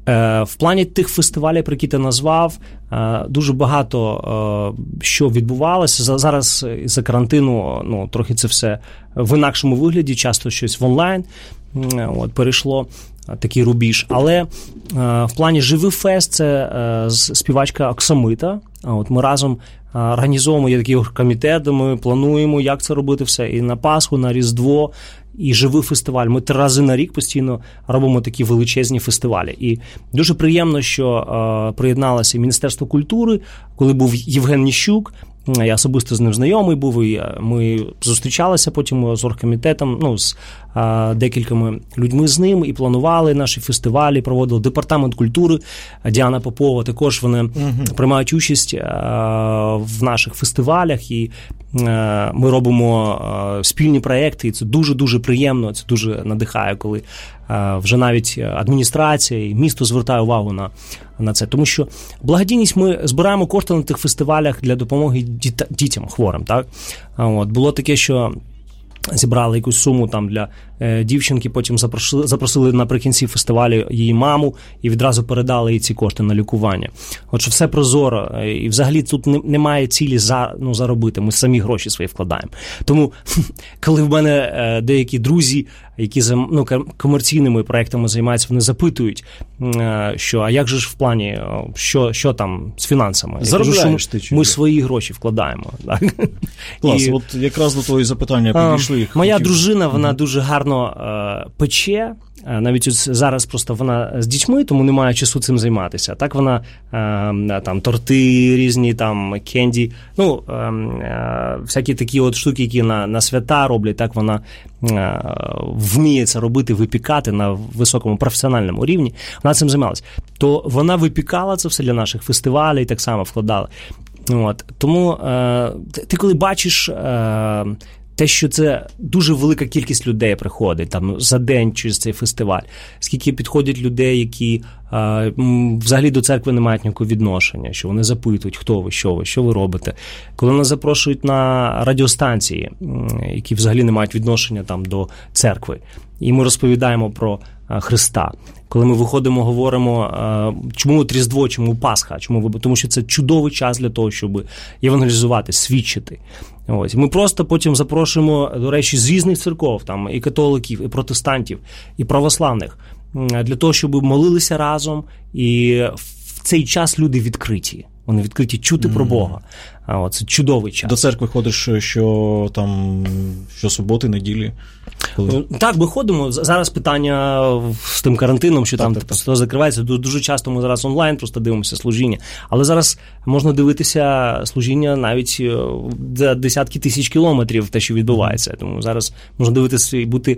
В плані тих фестивалів, про які ти назвав, дуже багато що відбувалося. Зараз із-за карантину трохи це все в інакшому вигляді, часто щось в онлайн перейшло, такий рубіж. Але в плані «Живий фест» це співачка Оксамита. Ми разом організовуємо, є такий комітет, ми плануємо, як це робити все. І на Пасху, на Різдво, і «Живий фестиваль». Ми 3 рази на рік постійно робимо такі величезні фестивалі. І дуже приємно, що приєдналося Міністерство культури, коли був Євген Ніщук. Я особисто з ним знайомий був, і ми зустрічалися потім з оргкомітетом, з декількома людьми з ним, і планували наші фестивалі, проводили Департамент культури, Діана Попова, також вони приймають участь в наших фестивалях, і ми робимо спільні проекти, і це дуже-дуже приємно, це дуже надихає, коли вже навіть адміністрація і місто звертає увагу на це. Тому що благодійність, ми збираємо кошти на тих фестивалях для допомоги дітям хворим. Так? Було таке, що зібрали якусь суму там для дівчинки, потім запросили наприкінці фестивалю її маму і відразу передали їй ці кошти на лікування. Що все прозоро, і взагалі тут немає цілі заробити, ми самі гроші свої вкладаємо. Тому, коли в мене деякі друзі, які комерційними проектами займаються, вони запитують, що, а як же ж в плані, що там з фінансами? Заробляєш ти чи? Ми свої гроші вкладаємо. Так? Клас, от якраз до твого запитання підійшли. Моя дружина, вона дуже гарно пече, навіть зараз просто вона з дітьми, тому немає часу цим займатися. Так вона там торти різні, там кенді, всякі такі от штуки, які на свята роблять, так вона вміє це робити, випікати на високому професіональному рівні. Вона цим займалась. То вона випікала це все для наших фестивалів і так само вкладала. Тому ти коли бачиш те, що це дуже велика кількість людей приходить там за день через цей фестиваль, скільки підходять людей, які взагалі до церкви не мають ніякого відношення, що вони запитують, хто ви, що ви робите. Коли нас запрошують на радіостанції, які взагалі не мають відношення там до церкви, і ми розповідаємо про Христа. Коли ми виходимо, говоримо, чому Різдво, чому Пасха, тому що це чудовий час для того, щоб евангелізувати, свідчити. Ми просто потім запрошуємо, до речі, з різних церков, там і католиків, і протестантів, і православних, для того, щоб молилися разом, і в цей час люди відкриті. Вони відкриті чути про Бога. Це чудовий час. До церкви ходиш що суботи, неділі? Коли? Так, ми ходимо. Зараз питання з тим карантином, що там все закривається. Дуже часто ми зараз онлайн просто дивимося служіння. Але зараз можна дивитися служіння навіть за десятки тисяч кілометрів, те, що відбувається. Тому зараз можна дивитися і бути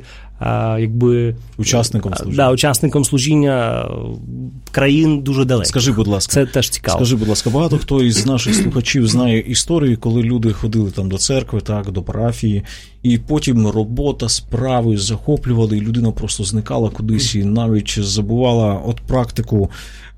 учасником служіння. Учасником служіння країн дуже далеко. Скажи, будь ласка. Це теж цікаво. Скажи, будь ласка, багато хто із наших слухачів знає історії, коли люди ходили там до церкви, так, до парафії, і потім робота, справи захоплювали, і людина просто зникала кудись і навіть забувала практику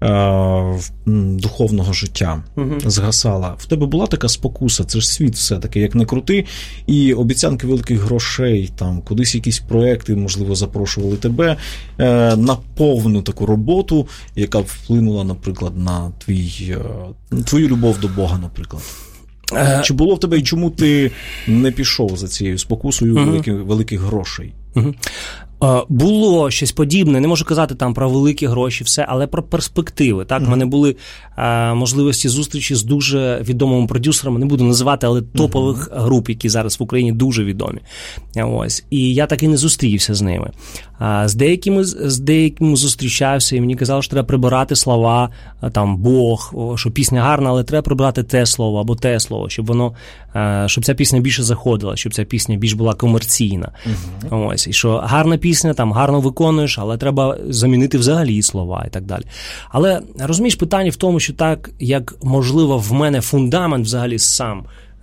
духовного життя, згасала. В тебе була така спокуса, це ж світ все-таки, як не крути, і обіцянки великих грошей, там, кудись якісь проекти, можливо, запрошували тебе на повну таку роботу, яка б вплинула, наприклад, на твою любов до Бога, наприклад. Чи було в тебе, і чому ти не пішов за цією спокусою великих грошей? Було щось подібне, не можу казати там про великі гроші, все, але про перспективи. Так, в мене були можливості зустрічі з дуже відомими продюсерами, не буду називати, але топових груп, які зараз в Україні дуже відомі. І я так і не зустрівся з ними. З деякими зустрічався, і мені казали, що треба прибирати слова, там, Бог, що пісня гарна, але треба прибирати те слово або те слово, щоб ця пісня більше заходила, щоб ця пісня більш була комерційна. І що гарна пісня, там, гарно виконуєш, але треба замінити взагалі слова і так далі. Але, розумієш, питання в тому, що так, як, можливо, в мене фундамент взагалі сам,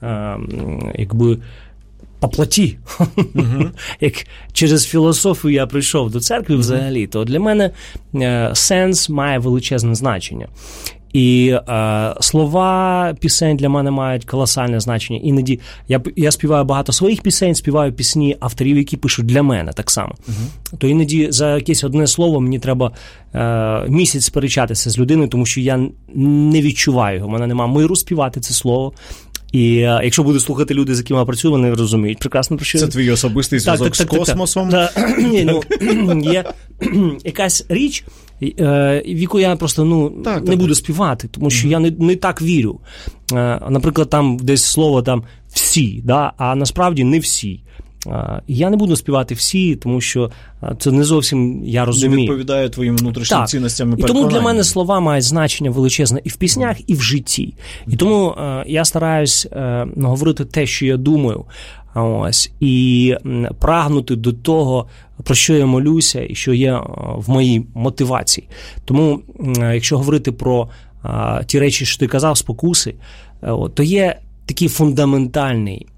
по плоті. Як через філософію я прийшов до церкви взагалі, то для мене сенс має величезне значення. І слова пісень для мене мають колосальне значення. Іноді я співаю багато своїх пісень, співаю пісні авторів, які пишуть для мене так само. То іноді за якесь одне слово мені треба місяць сперечатися з людиною, тому що я не відчуваю його, у мене немає миру співати це слово. І якщо будуть слухати люди, з якими я працюю, вони розуміють прекрасно, про що... Це твій особистий зв'язок з космосом? Ні, є якась річ, в яку я просто не буду співати, тому що я не так вірю. Наприклад, там десь слово там «всі», да? А насправді не всі. Я не буду співати всі, тому що це не зовсім я розумію. Не відповідає твоїм внутрішнім цінностям і переконанням. І тому для мене слова мають значення величезне і в піснях, і в житті. І тому я стараюсь говорити те, що я думаю, і прагнути до того, про що я молюся і що є в моїй мотивації. Тому, якщо говорити про ті речі, що ти казав, спокуси, то є такий фундаментальний,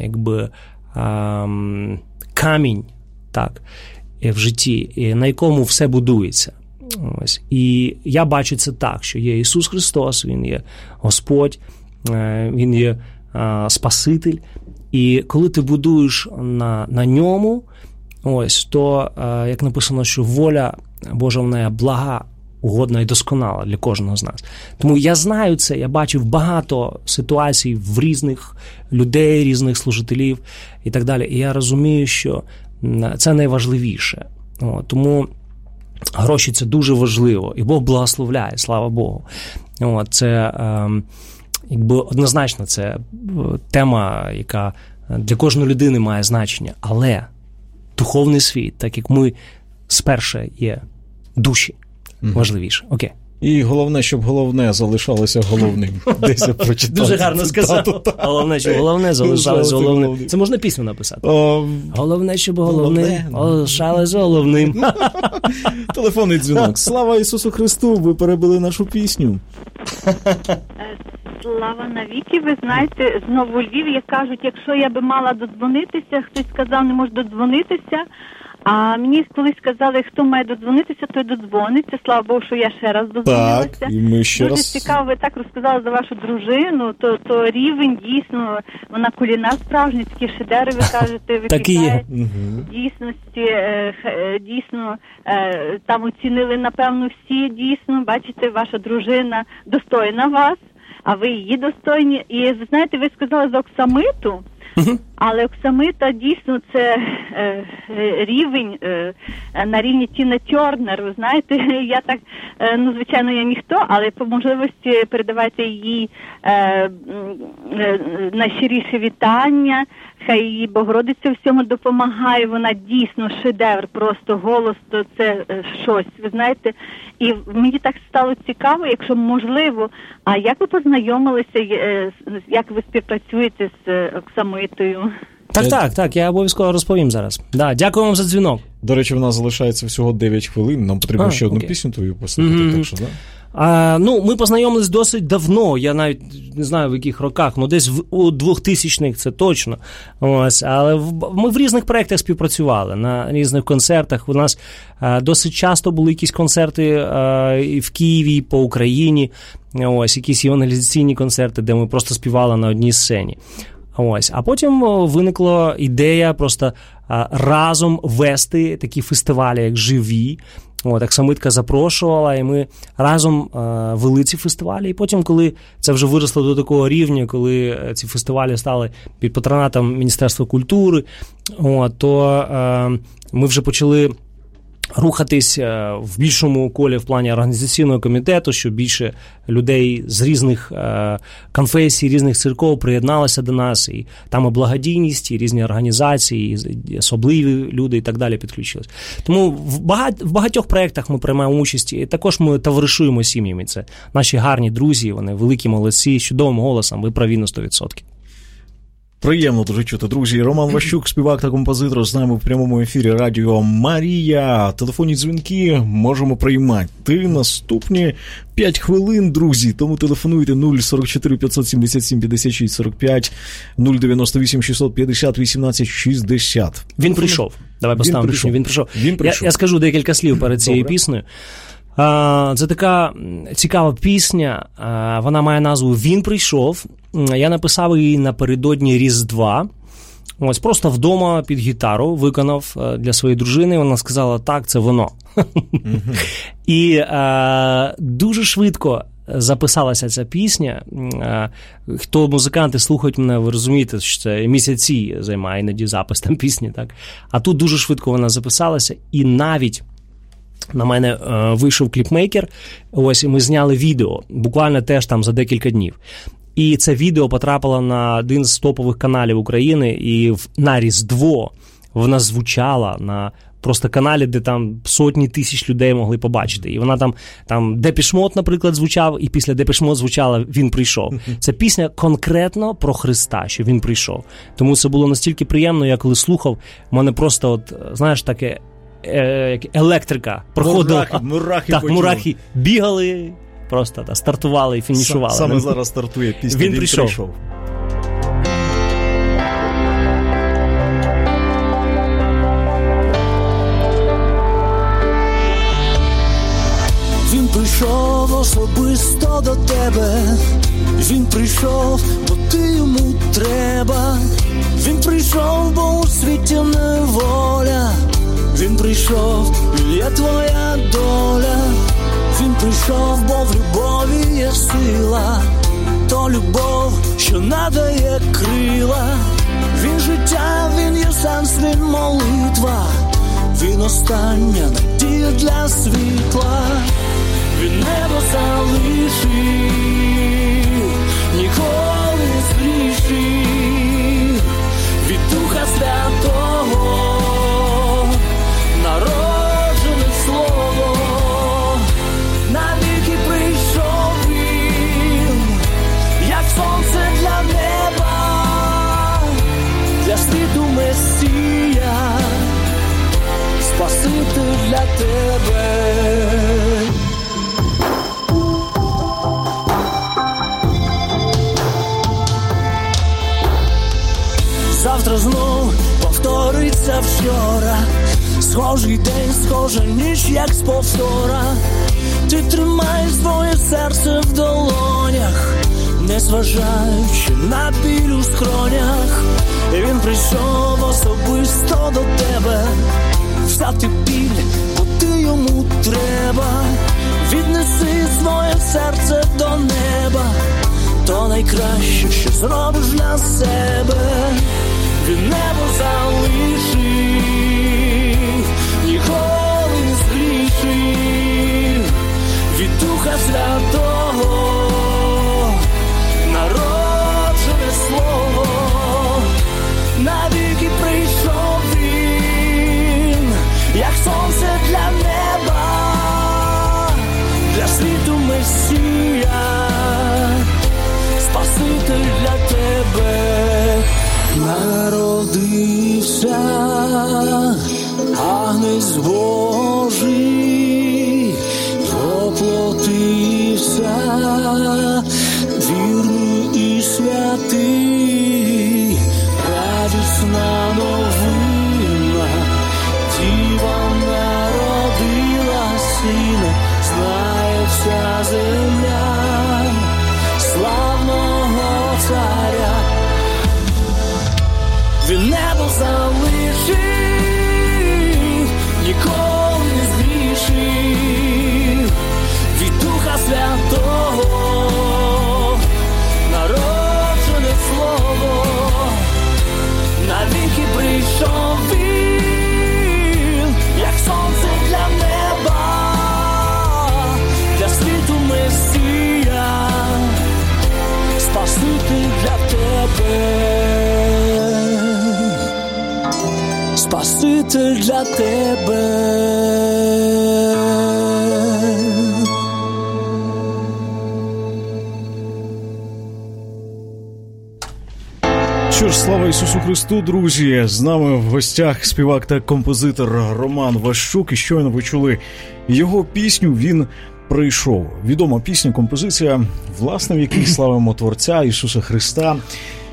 камінь, так, в житті, на якому все будується. Ось. І я бачу це так, що є Ісус Христос, Він є Господь, Він є Спаситель. І коли ти будуєш на ньому, ось, то, як написано, що воля Божа вона є блага, угодна і досконала для кожного з нас. Тому я знаю це, я бачив багато ситуацій в різних людей, різних служителів і так далі. І я розумію, що це найважливіше. Тому гроші – це дуже важливо. І Бог благословляє, слава Богу. Це, однозначно, це тема, яка для кожної людини має значення. Але духовний світ, так як ми спершу є душі, важливіше. Окей. І головне, щоб головне залишалося головним. Десь я прочитав. Дуже гарно сказав. Головне, щоб головне залишалося головним. Це можна пісню написати. Головне, щоб головне залишалося головним. Телефонний дзвінок. Слава Ісусу Христу, ви перебили нашу пісню. Слава навіки. Ви знаєте, знову у Львів, як кажуть, якщо я би мала додзвонитися, хтось сказав, не може додзвонитися. А мені колись сказали, хто має додзвонитися, той додзвониться. Слава Богу, що я ще раз додзвонилася. Так, і ми ще дуже раз... цікаво, ви так розказали за вашу дружину, то рівень, дійсно, вона кулінар справжній, такі шедеври, ви кажете, випікає. Дійсності, дійсно, там оцінили, напевно, всі, дійсно, бачите, ваша дружина достойна вас, а ви її достойні. І, ви знаєте, ви сказали за оксамиту, але оксамита дійсно це рівень на рівні Тіни Тернер. Ви знаєте, я так, звичайно, я ніхто, але по можливості передавайте їй найщиріше вітання. Хай її Богородиця всьому допомагає. Вона дійсно шедевр, просто голос, то це щось, ви знаєте. І мені так стало цікаво, якщо можливо, а як ви познайомилися, як ви співпрацюєте з оксамитою? Так, я обов'язково розповім зараз. Да, дякую вам за дзвінок. До речі, в нас залишається всього 9 хвилин, нам потрібно ще одну пісню твою послухати, так що, да? Ми познайомились досить давно, я навіть не знаю в яких роках, десь у 2000-х це точно. Ось, але ми в різних проєктах співпрацювали, на різних концертах. У нас досить часто були якісь концерти і в Києві, і по Україні, ось, якісь евангелізаційні концерти, де ми просто співали на одній сцені. Ось. А потім виникла ідея просто разом вести такі фестивалі, як «Живі». Оксамитка запрошувала, і ми разом вели ці фестивалі. І потім, коли це вже виросло до такого рівня, коли ці фестивалі стали під патронатом Міністерства культури, то ми вже почали рухатись в більшому колі в плані організаційного комітету, щоб більше людей з різних конфесій, різних церков приєдналися до нас, і там і благодійність, і різні організації, і особливі люди і так далі підключились. Тому в багатьох проєктах ми приймаємо участь, і також ми товаришуємо з сім'ями. Це наші гарні друзі, вони великі молодці, з чудовим голосом, ви праві на 100%. Приємно дуже чути, друзі. Роман Ващук, співак та композитор, з нами в прямому ефірі Радіо Марія. Телефонні дзвінки можемо приймати. Наступні 5 хвилин, друзі. Тому телефонуйте 044 577 56 45, 098 650 18 60. Він прийшов. Давай поставимо пісню. Він прийшов. Я скажу декілька слів перед цією піснею. Це така цікава пісня, вона має назву «Він прийшов». Я написав її напередодні Різдва. Ось просто вдома під гітару виконав для своєї дружини. Вона сказала, так, це воно. І дуже швидко записалася ця пісня. Хто музиканти слухають мене, ви розумієте, що це місяці займає іноді запис там пісні. Так? А тут дуже швидко вона записалася. І навіть на мене вийшов кліпмейкер. Ось, і ми зняли відео. Буквально теж там за декілька днів. І це відео потрапило на один з топових каналів України, і на Різдво вона звучала на просто каналі, де там сотні тисяч людей могли побачити. І вона там Депеш Мод, наприклад, звучав, і після Депеш Мод звучала «Він прийшов». Це пісня конкретно про Христа, що Він прийшов. Тому це було настільки приємно, я коли слухав, в мене просто, от, знаєш, таке електрика проходила. Мурахи бігали. Просто стартували і фінішували. Саме зараз стартує пісня «Він прийшов». Він прийшов особисто до тебе. Він прийшов, бо ти йому треба. Він прийшов, бо у світі неволя. Він прийшов, і є твоя доля. Він прийшов, бо в любові є сила, то любов, що надає крила. Він життя, він є сенс, він молитва, він остання надія для світла. Він небо залишив, ніколи не згрішив, від Духа Святого народжене слово. Навіки прийшов він, як сонце для неба, для світу Месія, Спаситель для тебе. Завтра знов повториться вчора, схожий день, схожа ніч, як з повтора. Ти тримаєш своє серце в долонях, не зважаючи на біль у скронях. І він прийшов особисто до тебе, взяти біль, бо ти йому треба. Віднеси своє серце до неба, то найкраще, що зробиш для себе. Він небо залишив, ніколи не згрішив, від Духа Святого народжене слово. Навіки прийшов він, як сонце для неба, для світу Месія, Спаситель для тебе. Народився Агнець Божий, воплотився, вірний і святий, радісна новина, діва народила сина, знає вся земля славного царя. Він небо залишив, ніколи не згрішив, від Духа Святого народжене слово. Навіки прийшов він, як сонце для неба, для світу Месія, Спаситель для тебе. Спаситель для тебе. Що ж, слава Ісусу Христу, друзі! З нами в гостях співак та композитор Роман Ващук. І щойно ви чули його пісню «Він прийшов». Відома пісня, композиція, власне, в якій славимо Творця Ісуса Христа.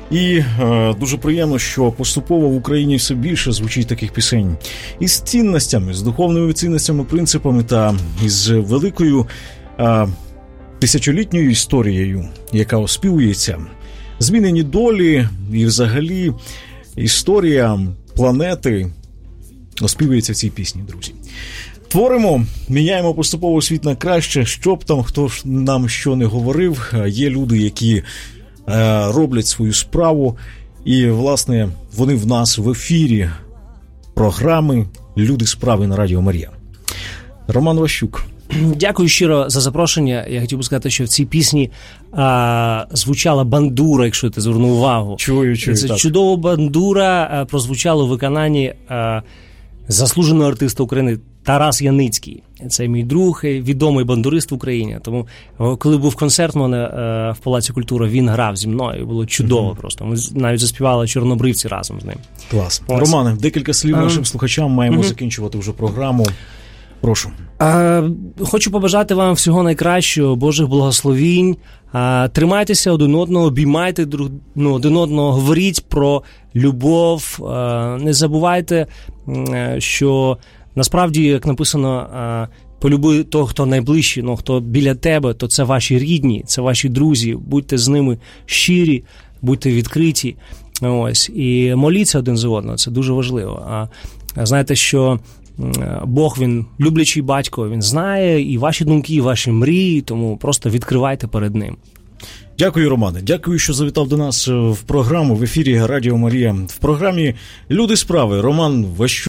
І дуже приємно, що поступово в Україні все більше звучить таких пісень із цінностями, з духовними цінностями, принципами та із великою тисячолітньою історією, яка оспівується. Змінені долі і взагалі історія планети оспівується в цій пісні, друзі. Творимо, міняємо поступово світ на краще, щоб там хто ж нам що не говорив. Є люди, які роблять свою справу, і, власне, вони в нас в ефірі програми «Люди справи» на Радіо Марія. Роман Ващук. Дякую щиро за запрошення. Я хотів би сказати, що в цій пісні звучала бандура, якщо ти звернув увагу. Чую, це так. Чудова бандура прозвучала у виконанні заслуженого артиста України Тарас Яницький. Це мій друг, відомий бандурист в Україні. Тому, коли був концерт у мене в Палаці культури, він грав зі мною. Було чудово просто. Ми навіть заспівали «Чорнобривці» разом з ним. Клас. Романе, декілька слів нашим слухачам. Маємо закінчувати вже програму. Прошу. Хочу побажати вам всього найкращого, Божих благословінь. Тримайтеся один одного, обіймайте один одного, говоріть про любов. Не забувайте, що насправді, як написано, полюби того, хто найближчий, хто біля тебе, то це ваші рідні, це ваші друзі. Будьте з ними щирі, будьте відкриті. Ось. І моліться один за одного, це дуже важливо. Знаєте, що Бог, він люблячий батько, він знає і ваші думки, і ваші мрії, тому просто відкривайте перед ним. Дякую, Романе. Дякую, що завітав до нас в програму в ефірі Радіо Марія. В програмі «Люди справи» Роман Ващук.